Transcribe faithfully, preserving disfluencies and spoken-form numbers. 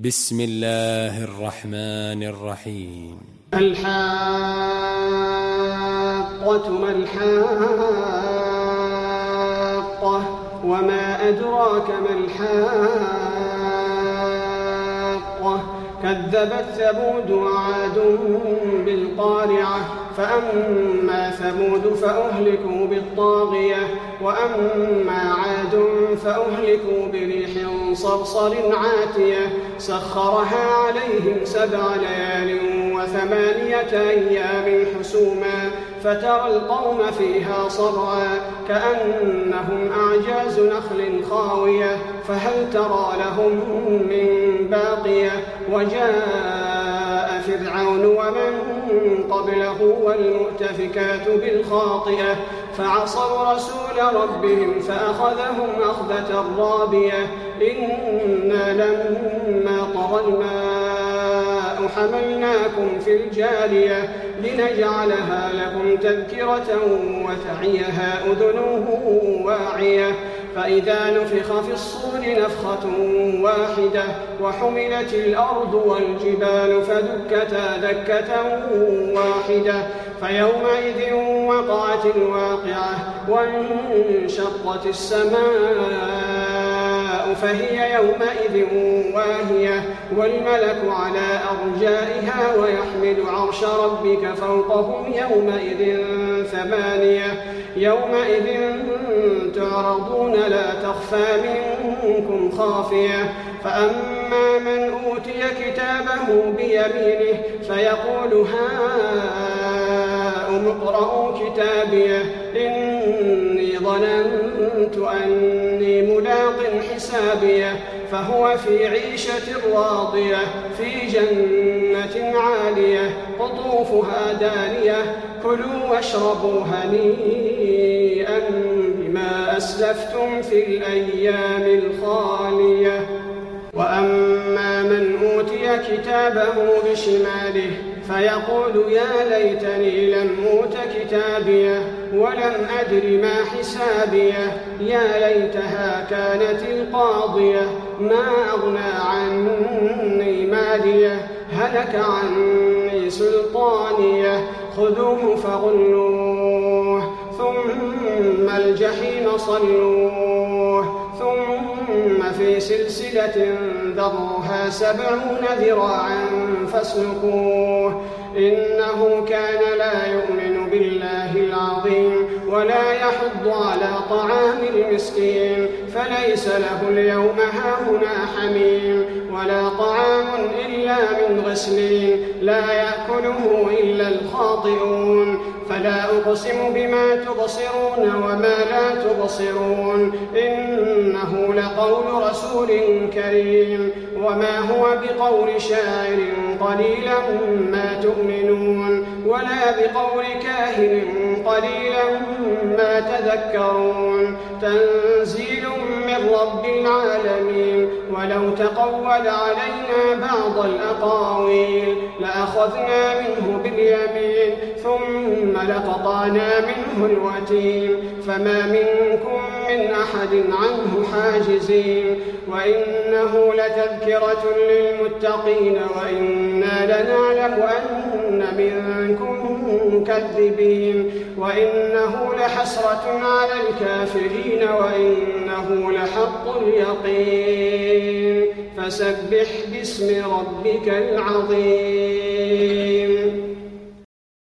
بسم الله الرحمن الرحيم. الحاقة ما الحاقة وما أدراك ما الحاقة كذبت ثمود وعاد بالقارعة فأما ثمود فأهلكوا بالطاغية وأما عاد فأهلكوا بريح صرصر عاتية سخرها عليهم سبع ليال وثمانية أيام حسوما فترى القوم فيها صرعا كأنهم أعجاز نخل خاوية فهل ترى لهم من باقية وجاء فرعون ومن قبله والمؤتفكات بالخاطئة فعصوا رسول ربهم فأخذهم أخذة رابية إنا لما طغى الماء حملناكم في الجارية لنجعلها لكم تذكرة وتعيها أذن واعية فإذا نفخ في الصور نفخة واحدة وحملت الأرض والجبال فدكتا دكة واحدة فيومئذ وقعت الواقعة وانشقت السماء فهي يومئذ واهية والملك على أرجائها ويحمل عرش ربك فوقهم يومئذ ثمانية يومئذ تعرضون لا تخفى منكم خافية فأما من أوتي كتابه بيمينه فيقول هاؤم اقرءوا كتابيه إني ظننت أني ملاق حسابيه فهو في عيشة راضية في جنة عالية قطوفها دانية كلوا واشربوا هنيئا بما أسلفتم في الأيام الخالية وأما من أوتي كتابه بشماله فيقول يا ليتني لم أوت كتابيه ولم أدر ما حسابيه يا ليتها كانت القاضية ما أغنى عني ماليه هلك عني سلطانيه خذوه فغلوه ثم الجحيم صلوه ثم في سلسلة ذرعها سبعون ذراعا فاسلكوه إنه كان لا يؤمن بالله العظيم ولا يحض على طعام المسكين فليس له اليوم هاهنا حميم ولا طعام إلا من غسلين لا يأكله إلا الخاطئون فلا أقسم بما تبصرون وما لا تبصرون إنه لقول رسول كريم وما هو بقول شاعر قليلا ما تؤمنون ولا بقول كاهن قليلا ما تذكرون تنزيل من رب العالمين ولو تقول علينا بعض الأقاويل لأخذنا منه باليمين ثم لقطعنا منه الوتين فما منكم من أحد عنه حاجزين وإنه لتذكرة للمتقين وإنا لنعلم أن منكم مكذبين وإنه لحسرة على الكافرين وإنه لحق اليقين فسبح باسم ربك العظيم.